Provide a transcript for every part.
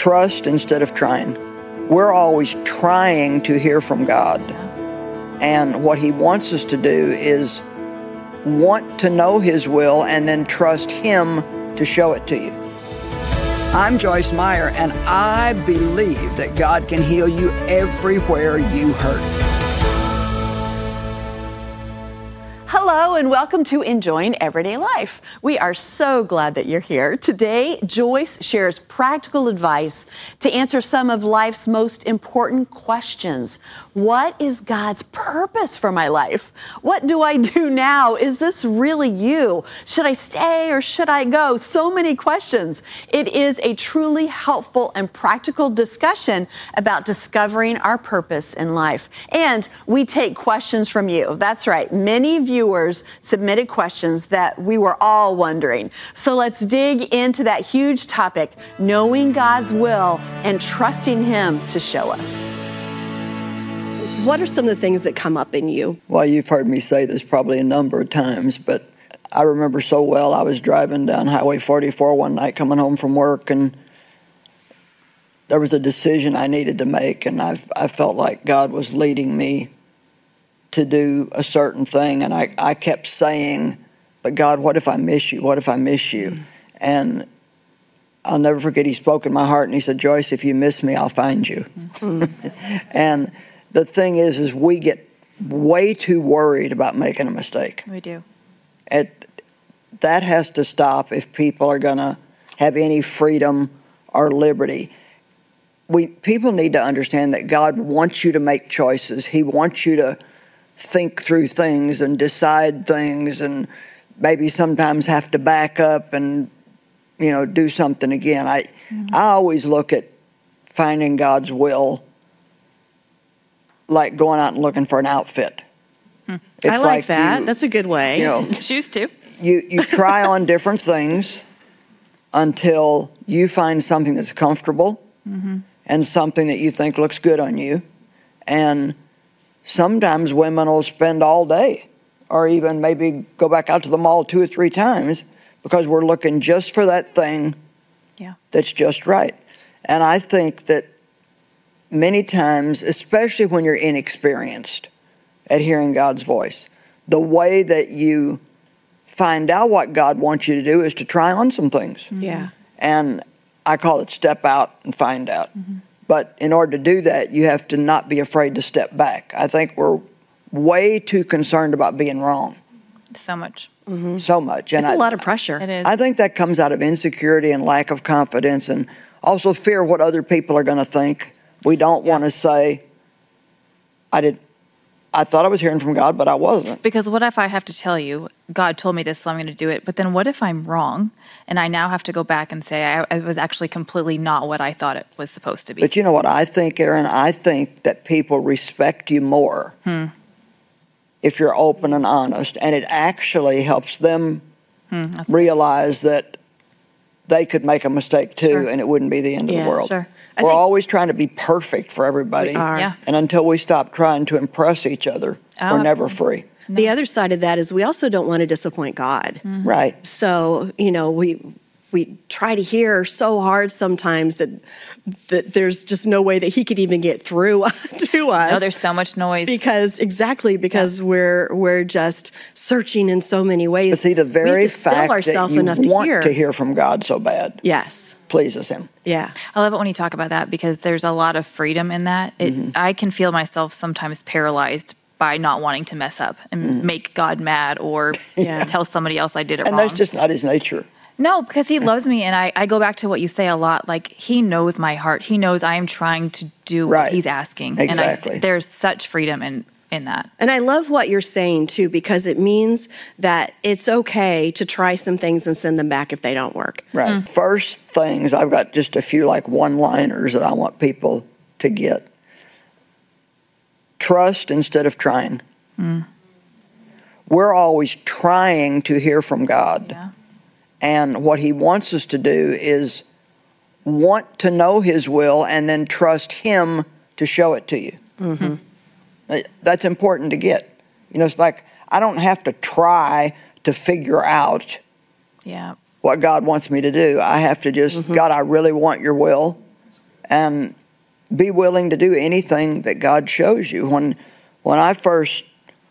Trust instead of trying. We're always trying to hear from God. And what He wants us to do is want to know His will and then trust Him to show it to you. I'm Joyce Meyer, and I believe that God can heal you everywhere you hurt. Hello and welcome to Enjoying Everyday Life. We are so glad that you're here. Today, Joyce shares practical advice to answer some of life's most important questions. What is God's purpose for my life? What do I do now? Is this really you? Should I stay or should I go? So many questions. It is a truly helpful and practical discussion about discovering our purpose in life. And we take questions from you. That's right. Many viewers submitted questions that we were all wondering. So let's dig into that huge topic, knowing God's will and trusting Him to show us. What are some of the things that come up in you? Well, you've heard me say this probably a number of times, but I remember so well, I was driving down Highway 44 one night coming home from work, and there was a decision I needed to make, and I felt like God was leading me to do a certain thing, and I kept saying, but God, what if I miss you? What if I miss you? And I'll never forget, He spoke in my heart, and He said, Joyce, if you miss me, I'll find you. And the thing is we get way too worried about making a mistake. We do. That has to stop if people are going to have any freedom or liberty. People need to understand that God wants you to make choices. He wants you to think through things and decide things, and maybe sometimes have to back up and, do something again. I always look at finding God's will like going out and looking for an outfit. It's I like that. That's a good way. Shoes too. You try on different things until you find something that's comfortable and something that you think looks good on you. And sometimes women will spend all day or even maybe go back out to the mall 2 or 3 times because we're looking just for that thing that's just right. And I think that many times, especially when you're inexperienced at hearing God's voice, the way that you find out what God wants you to do is to try on some things. Yeah. And I call it step out and find out. But in order to do that, you have to not be afraid to step back. I think we're way too concerned about being wrong. So much. So much. And It's a lot of pressure. It is. I think that comes out of insecurity and lack of confidence, and also fear of what other people are going to think. We don't want to say, I thought I was hearing from God, but I wasn't. Because what if I have to tell you, God told me this, so I'm going to do it. But then what if I'm wrong? And I now have to go back and say, I was actually completely not what I thought it was supposed to be. But you know what I think, Aaron? I think that people respect you more if you're open and honest. And it actually helps them realize that they could make a mistake too, and it wouldn't be the end of the world. Sure. We're always trying to be perfect for everybody. We are. Yeah. And until we stop trying to impress each other, we're never free. The other side of that is we also don't want to disappoint God. Right. So, we try to hear so hard sometimes that there's just no way that He could even get through to us. No, there's so much noise. Because we're just searching in so many ways. But see, the very fact that you want to hear from God so bad pleases Him. Yeah. I love it when you talk about that because there's a lot of freedom in that. I can feel myself sometimes paralyzed by not wanting to mess up and make God mad or tell somebody else I did it wrong. And that's just not His nature. No, because He loves me, and I go back to what you say a lot. Like, He knows my heart. He knows I am trying to do what He's asking. Exactly. And there's such freedom in that. And I love what you're saying, too, because it means that it's okay to try some things and send them back if they don't work. Right. First things, I've got just a few like one-liners that I want people to get. Trust instead of trying. We're always trying to hear from God. Yeah. And what He wants us to do is want to know His will and then trust Him to show it to you. That's important to get. It's like I don't have to try to figure out what God wants me to do. I have to just, God, I really want your will. and be willing to do anything that God shows you. When I first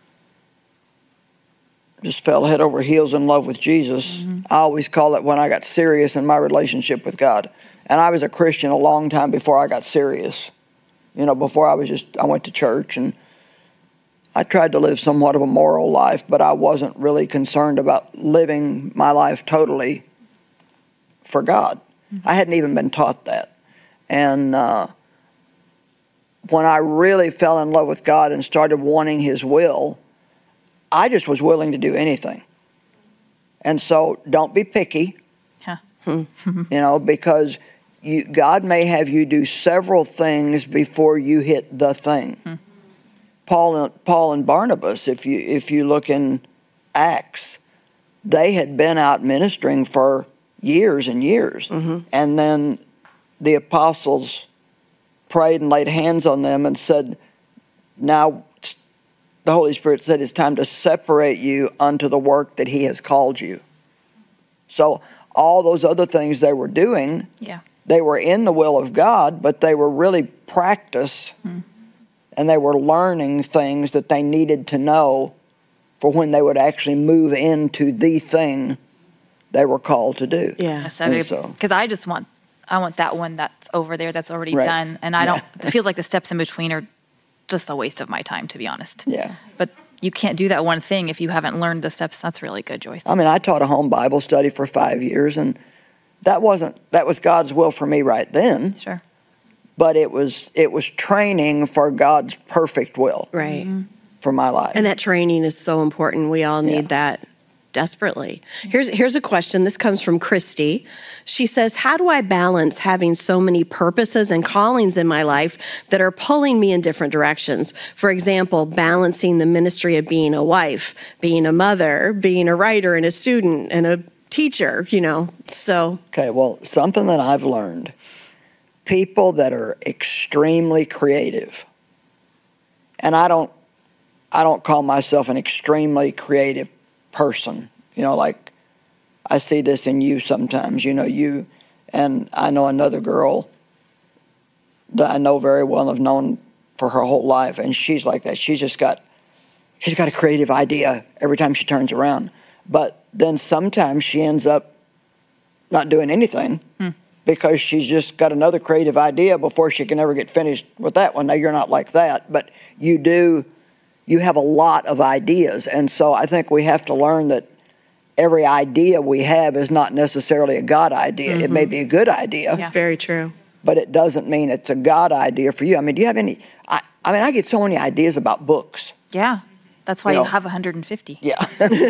just fell head over heels in love with Jesus, I always call it when I got serious in my relationship with God. And I was a Christian a long time before I got serious. You know, before I went to church, and I tried to live somewhat of a moral life, but I wasn't really concerned about living my life totally for God. I hadn't even been taught that. And when I really fell in love with God and started wanting His will, I just was willing to do anything. And so don't be picky, you know, because God may have you do several things before you hit the thing. Paul and Barnabas, if you look in Acts, they had been out ministering for years and years. And then the apostles prayed and laid hands on them and said, now the Holy Spirit said it's time to separate you unto the work that He has called you. So all those other things they were doing, they were in the will of God, but they were really practice. And they were learning things that they needed to know for when they would actually move into the thing they were called to do. Yeah. Because I want that one that's over there that's already done. And I don't, it feels like the steps in between are just a waste of my time, to be honest. Yeah. But you can't do that one thing if you haven't learned the steps. That's really good, Joyce. I mean, I taught a home Bible study for 5 years, and that was God's will for me right then. Sure. But it was training for God's perfect will. Right. For my life. And that training is so important. We all need that desperately. Here's a question. This comes from Christy. She says, how do I balance having so many purposes and callings in my life that are pulling me in different directions? For example, balancing the ministry of being a wife, being a mother, being a writer and a student and a teacher, you know, so. Okay, well, something that I've learned, people that are extremely creative, and I don't call myself an extremely creative person. You know, like I see this in you sometimes, you know, you, and I know another girl that I know very well and have known for her whole life, and she's like that. She's got a creative idea every time she turns around. But then sometimes she ends up not doing anything because she's just got another creative idea before she can ever get finished with that one. Now, you're not like that, but you have a lot of ideas. And so I think we have to learn that every idea we have is not necessarily a God idea. It may be a good idea. That's very true. But it doesn't mean it's a God idea for you. I mean, do you have any, I get so many ideas about books. Yeah. That's why you have 150. Yeah.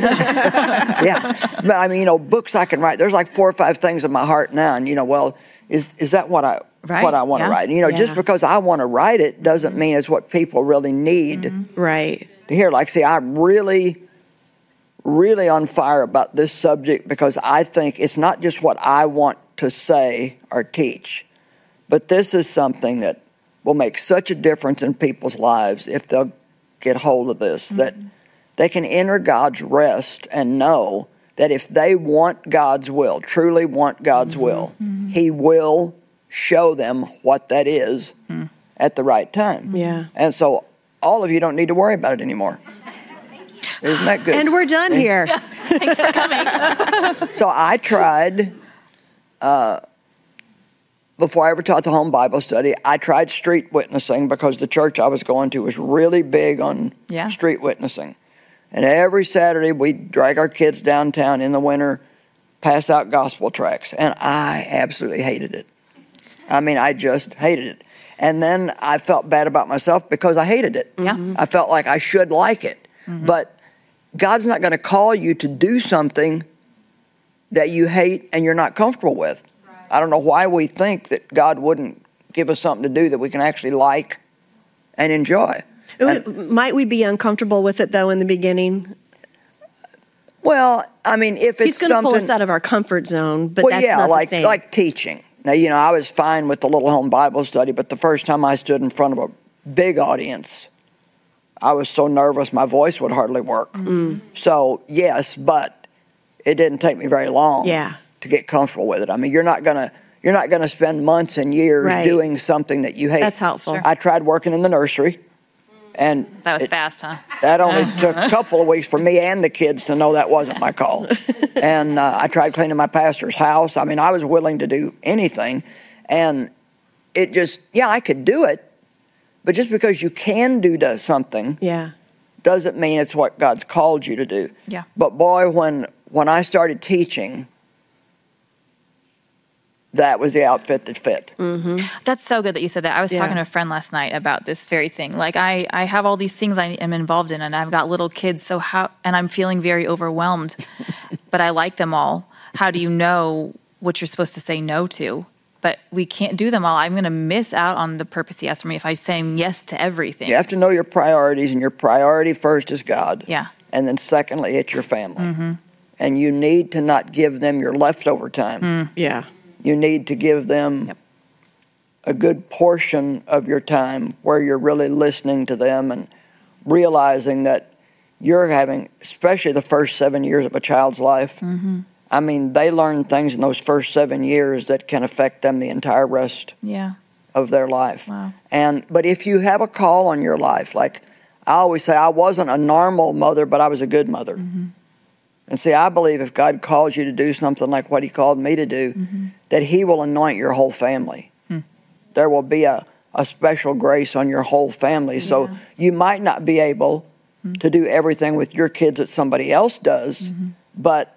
Yeah. But I mean, you know, books I can write. There's like 4 or 5 things in my heart now. And, you know, well, is that what I want to write? And, you know, just because I want to write it doesn't mean it's what people really need Right. to hear. Like, see, I'm really, really on fire about this subject because I think it's not just what I want to say or teach, but this is something that will make such a difference in people's lives if they'll get hold of this, that they can enter God's rest and know that if they want God's will, truly want God's will, He will show them what that is at the right time. Yeah. And so all of you don't need to worry about it anymore. Isn't that good? And we're done here. Thanks for coming. So I tried, before I ever taught the home Bible study, I tried street witnessing because the church I was going to was really big on street witnessing. And every Saturday we'd drag our kids downtown in the winter, pass out gospel tracts. And I absolutely hated it. I mean, I just hated it. And then I felt bad about myself because I hated it. Yeah. I felt like I should like it. But God's not going to call you to do something that you hate and you're not comfortable with. I don't know why we think that God wouldn't give us something to do that we can actually like and enjoy. Might we be uncomfortable with it, though, in the beginning? Well, I mean, if it's He's going to pull us out of our comfort zone, but that's not the same. Like teaching. Now, you know, I was fine with the little home Bible study, but the first time I stood in front of a big audience, I was so nervous my voice would hardly work. So, yes, but it didn't take me very long to get comfortable with it. I mean, you're not going you're not going to spend months and years Right. doing something that you hate. That's helpful. Sure. I tried working in the nursery, and That was fast, huh? that only took a couple of weeks for me and the kids to know that wasn't my call. And I tried cleaning my pastor's house. I mean, I was willing to do anything. And it just, I could do it. But just because you can do something Yeah. doesn't mean it's what God's called you to do. Yeah. But boy, when I started teaching, that was the outfit that fit. That's so good that you said that. I was Yeah. talking to a friend last night about this very thing. Like I have all these things I am involved in, and I've got little kids. So and I'm feeling very overwhelmed, but I like them all. How do you know what you're supposed to say no to? But we can't do them all. I'm going to miss out on the purpose He has for me if I'm saying yes to everything. You have to know your priorities, and your priority first is God. Yeah. And then secondly, it's your family. And you need to not give them your leftover time. Yeah. You need to give them a good portion of your time where you're really listening to them and realizing that you're having, especially the first 7 years of a child's life. I mean, they learn things in those first 7 years that can affect them the entire rest Yeah. of their life. Wow. But if you have a call on your life, like I always say, I wasn't a normal mother, but I was a good mother. And see, I believe if God calls you to do something like what He called me to do, that He will anoint your whole family. There will be a special grace on your whole family. So you might not be able to do everything with your kids that somebody else does, but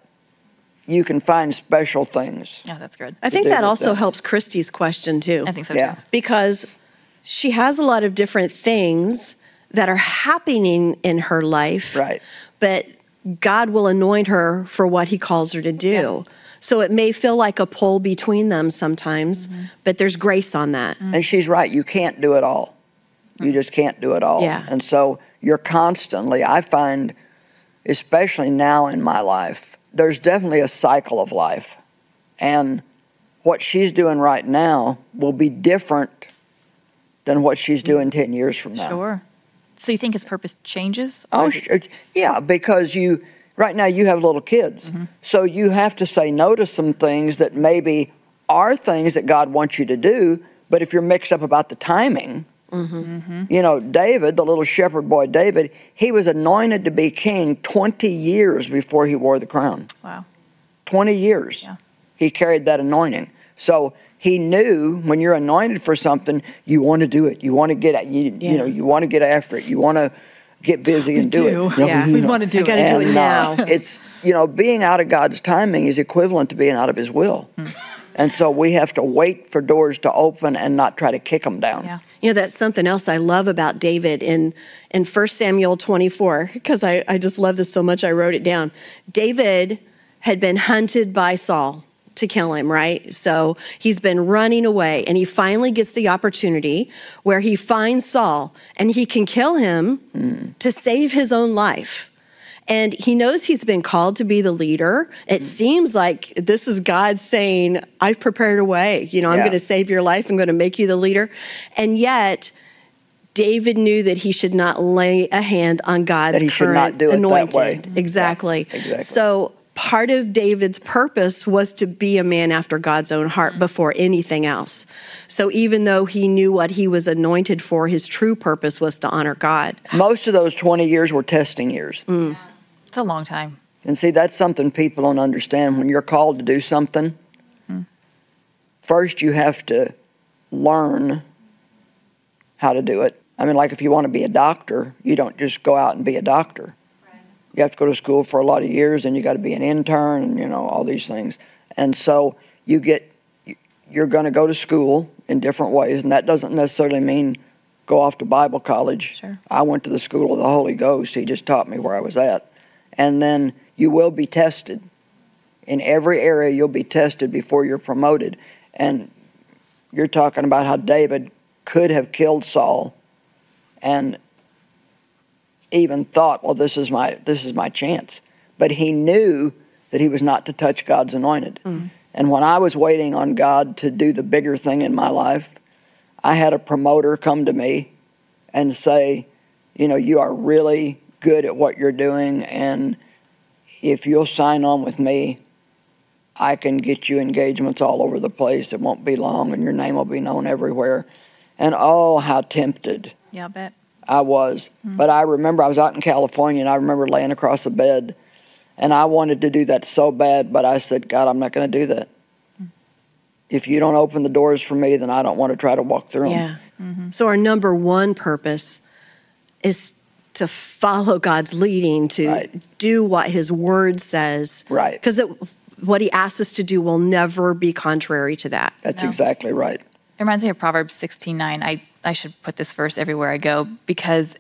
you can find special things. Yeah, that's good. I think do that with also them. helps Christy's question too. I think so Yeah. too. Because she has a lot of different things that are happening in her life. Right. But God will anoint her for what He calls her to do. So it may feel like a pull between them sometimes, but there's grace on that. And she's right. You can't do it all. You just can't do it all. Yeah. And so you're constantly, I find, especially now in my life, there's definitely a cycle of life. And what she's doing right now will be different than what she's doing 10 years from now. Sure. So you think His purpose changes? Oh, yeah, because right now you have little kids. So you have to say no to some things that maybe are things that God wants you to do, but if you're mixed up about the timing, you know, David, the little shepherd boy David, he was anointed to be king 20 years before he wore the crown. Wow. 20 years. Yeah. He carried that anointing. So he knew when you're anointed for something, you want to do it. You want to get at you know, you want to get after it. You want to get busy and do it. Yeah. You We know. want to do it. I gotta do it now. It's, you know, being out of God's timing is equivalent to being out of His will. And so we have to wait for doors to open and not try to kick them down. Yeah. You know, that's something else I love about David in 1 Samuel 24, because I just love this so much, I wrote it down. David had been hunted by Saul to kill him, right? So he's been running away, and he finally gets the opportunity where he finds Saul, and he can kill him to save his own life. And he knows he's been called to be the leader. It seems like this is God saying, I've prepared a way. You know, I'm Yeah. going to save your life. I'm going to make you the leader. And yet, David knew that he should not lay a hand on God's That he should current not do it that anointed. way. Exactly. Yeah, exactly. So part of David's purpose was to be a man after God's own heart before anything else. So even though he knew what he was anointed for, his true purpose was to honor God. Most of those 20 years were testing years. It's a long time. And see, that's something people don't understand. When you're called to do something, first you have to learn how to do it. I mean, like if you want to be a doctor, you don't just go out and be a doctor. You have to go to school for a lot of years, and you got to be an intern, and you know, all these things. And so you're going to go to school in different ways, and that doesn't necessarily mean go off to Bible college. Sure. I went to the school of the Holy Ghost. He just taught me where I was at. And then you will be tested. In every area, you'll be tested before you're promoted. And you're talking about how David could have killed Saul and even thought, well, this is my chance. But he knew that he was not to touch God's anointed. And when I was waiting on God to do the bigger thing in my life, I had a promoter come to me and say, you know, you are really good at what you're doing, and if you'll sign on with me, I can get you engagements all over the place. It won't be long, and your name will be known everywhere. And oh, how tempted Yeah, I bet. I was. But I remember I was out in California, and I remember laying across the bed, and I wanted to do that so bad, but I said, God, I'm not going to do that. If you don't open the doors for me, then I don't want to try to walk through them. Yeah. So our number one purpose is to follow God's leading, to do what his word says. Right. Because what he asks us to do will never be contrary to that. That's exactly right. It reminds me of Proverbs 16:9. I should put this verse everywhere I go because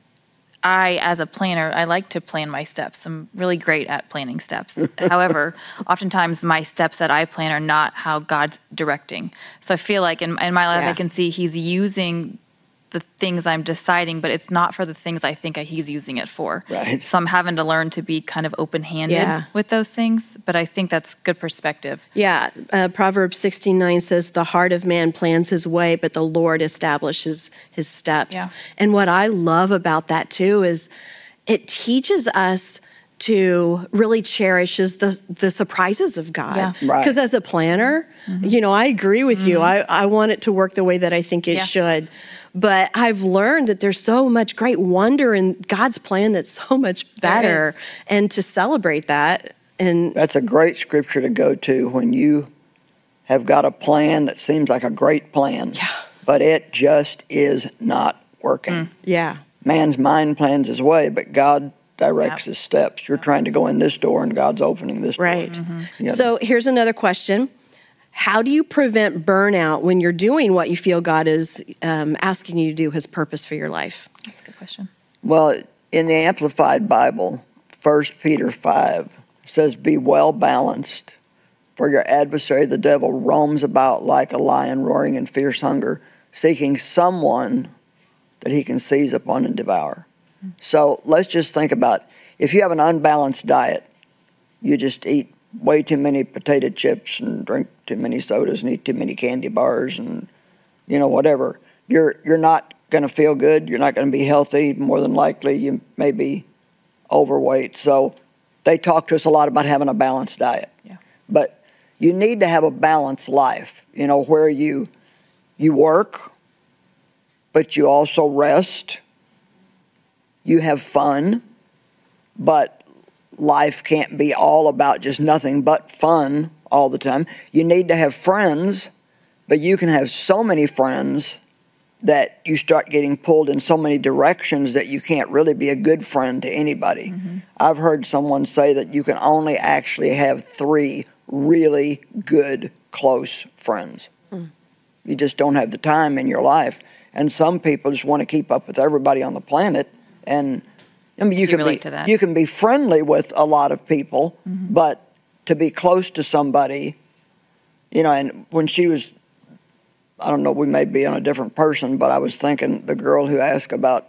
I, as a planner, I like to plan my steps. I'm really great at planning steps. However, oftentimes my steps that I plan are not how God's directing. So I feel like in my life, I can see he's using the things I'm deciding, but it's not for the things I think he's using it for. Right. So I'm having to learn to be kind of open-handed with those things, but I think that's good perspective. Yeah, Proverbs 16:9 says, the heart of man plans his way, but the Lord establishes his steps. Yeah. And what I love about that too is it teaches us to really cherish the surprises of God. Yeah. Right. Because as a planner, I agree with you. I want it to work the way that I think it should. But I've learned that there's so much great wonder in God's plan that's so much better. And to celebrate that. And That's a great scripture to go to when you have got a plan that seems like a great plan, but it just is not working. yeah. Man's mind plans his way, but God directs his steps. You're trying to go in this door, and God's opening this door. Right. Yeah. So here's another question. How do you prevent burnout when you're doing what you feel God is asking you to do, his purpose for your life? That's a good question. Well, in the Amplified Bible, 1 Peter 5 says, be well balanced, for your adversary, the devil, roams about like a lion roaring in fierce hunger, seeking someone that he can seize upon and devour. So let's just think about, if you have an unbalanced diet, you just eat way too many potato chips and drink too many sodas and eat too many candy bars and, whatever. You're not going to feel good. You're not going to be healthy. More than likely, you may be overweight. So they talk to us a lot about having a balanced diet. Yeah. But you need to have a balanced life, where you work, but you also rest. You have fun, but life can't be all about just nothing but fun all the time. You need to have friends, but you can have so many friends that you start getting pulled in so many directions that you can't really be a good friend to anybody. I've heard someone say that you can only actually have 3 really good, close friends. You just don't have the time in your life. And some people just want to keep up with everybody on the planet. And you can relate to that. You can be friendly with a lot of people, but to be close to somebody, and when she was, I don't know, we may be on a different person, but I was thinking the girl who asked about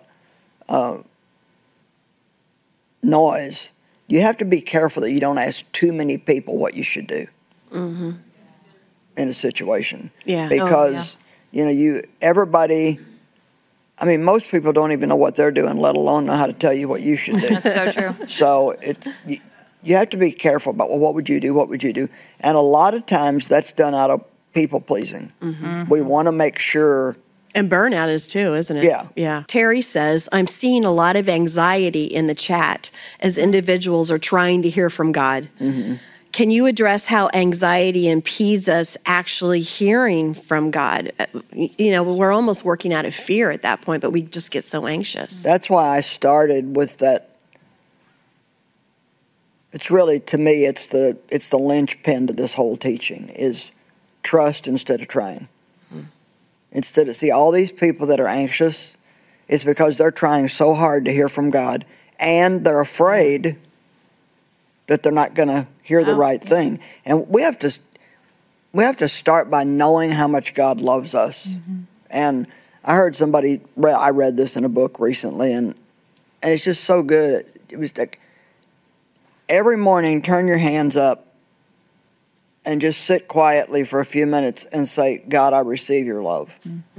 noise, you have to be careful that you don't ask too many people what you should do in a situation. Yeah. Because, everybody, most people don't even know what they're doing, let alone know how to tell you what you should do. That's so true. So you have to be careful about, what would you do? What would you do? And a lot of times that's done out of people pleasing. We want to make sure. And burnout is too, isn't it? Yeah. Yeah. Terry says, I'm seeing a lot of anxiety in the chat as individuals are trying to hear from God. Can you address how anxiety impedes us actually hearing from God? We're almost working out of fear at that point, but we just get so anxious. That's why I started with that. It's really, to me, it's the linchpin to this whole teaching is trust instead of trying. Instead of, see, all these people that are anxious, it's because they're trying so hard to hear from God, and they're afraid that they're not going to hear the right thing. And we have to start by knowing how much God loves us. And I heard I read this in a book recently, and it's just so good. It was like, every morning, turn your hands up and just sit quietly for a few minutes and say, God, I receive your love.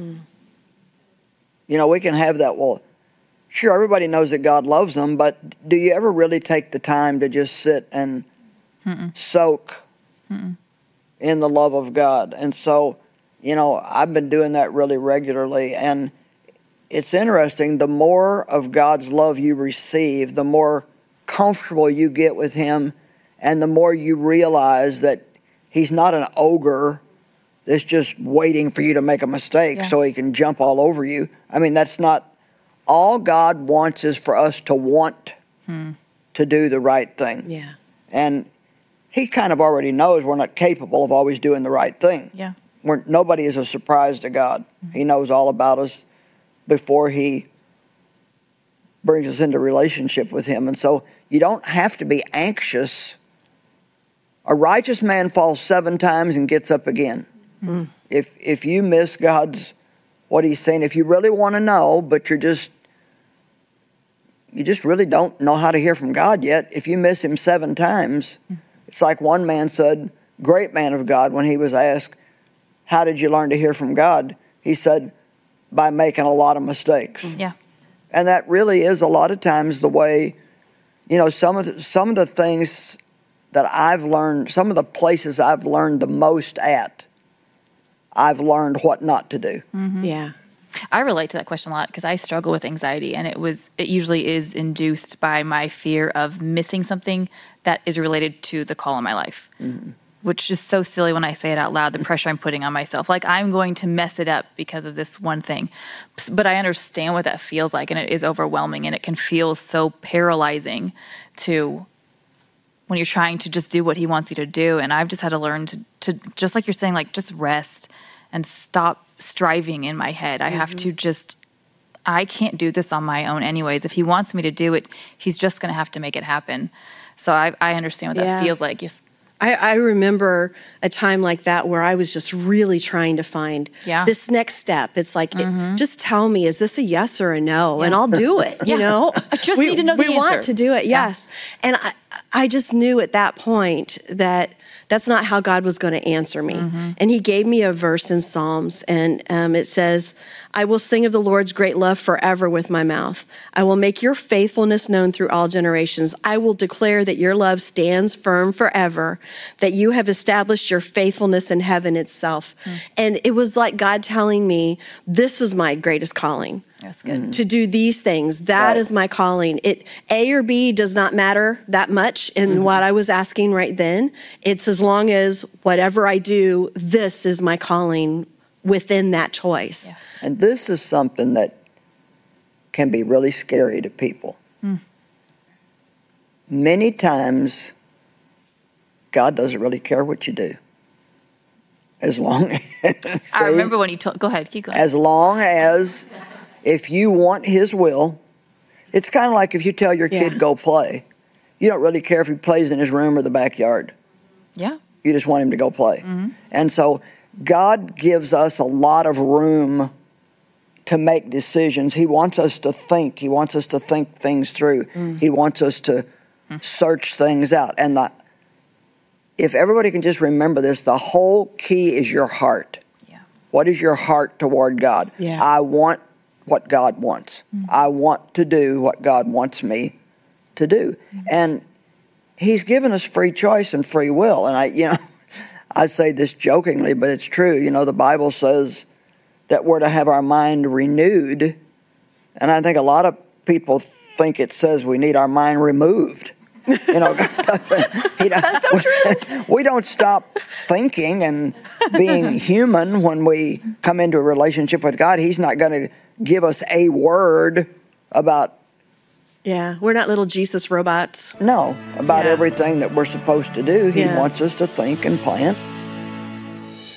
We can have that, well, sure, everybody knows that God loves them, but do you ever really take the time to just sit and soak in the love of God. And so, I've been doing that really regularly. And it's interesting, the more of God's love you receive, the more comfortable you get with him, and the more you realize that he's not an ogre that's just waiting for you to make a mistake so he can jump all over you. I mean, that's not, all God wants is for us to want to do the right thing. Yeah. And he kind of already knows we're not capable of always doing the right thing. Yeah. Nobody is a surprise to God. He knows all about us before he brings us into relationship with him. And so you don't have to be anxious. A righteous man falls 7 times and gets up again. If you miss what he's saying, if you really want to know, but you just really don't know how to hear from God yet, if you miss him 7 times, it's like one man said, great man of God, when he was asked, how did you learn to hear from God? He said, by making a lot of mistakes. Yeah. And that really is a lot of times the way, some of the things that I've learned, some of the places I've learned the most at, I've learned what not to do. Yeah. I relate to that question a lot because I struggle with anxiety, and it usually is induced by my fear of missing something that is related to the call in my life, which is so silly when I say it out loud, the pressure I'm putting on myself. Like, I'm going to mess it up because of this one thing. But I understand what that feels like, and it is overwhelming, and it can feel so paralyzing to when you're trying to just do what he wants you to do. And I've just had to learn to just like you're saying, like, just rest and stop striving in my head. I have to I can't do this on my own anyways. If he wants me to do it, he's just going to have to make it happen. So I understand what that feels like. I remember a time like that where I was just really trying to find this next step. It's like, just tell me, is this a yes or a no? And I'll do it, I just need to know the answer. We want to do it, yes. And I just knew at that point that that's not how God was going to answer me. And he gave me a verse in Psalms, and it says, I will sing of the Lord's great love forever with my mouth. I will make your faithfulness known through all generations. I will declare that your love stands firm forever, that you have established your faithfulness in heaven itself. And it was like God telling me, this is my greatest calling. That's good. To do these things. That is my calling. A or B does not matter that much in what I was asking right then. It's as long as whatever I do, this is my calling within that choice. Yeah. And this is something that can be really scary to people. Many times, God doesn't really care what you do. As long as... I remember when you told... Go ahead, keep going. As long as... If you want his will, it's kind of like if you tell your kid, go play. You don't really care if he plays in his room or the backyard. Yeah. You just want him to go play. And so God gives us a lot of room to make decisions. He wants us to think. He wants us to think things through. He wants us to search things out. And if everybody can just remember this, the whole key is your heart. Yeah. What is your heart toward God? Yeah. I want what God wants. I want to do what God wants me to do. And he's given us free choice and free will. And I say this jokingly, but it's true. The Bible says that we're to have our mind renewed. And I think a lot of people think it says we need our mind removed. That's so true. We don't stop thinking and being human when we come into a relationship with God. He's not going to give us a word about... Yeah, we're not little Jesus robots. No, about everything that we're supposed to do. He wants us to think and plan.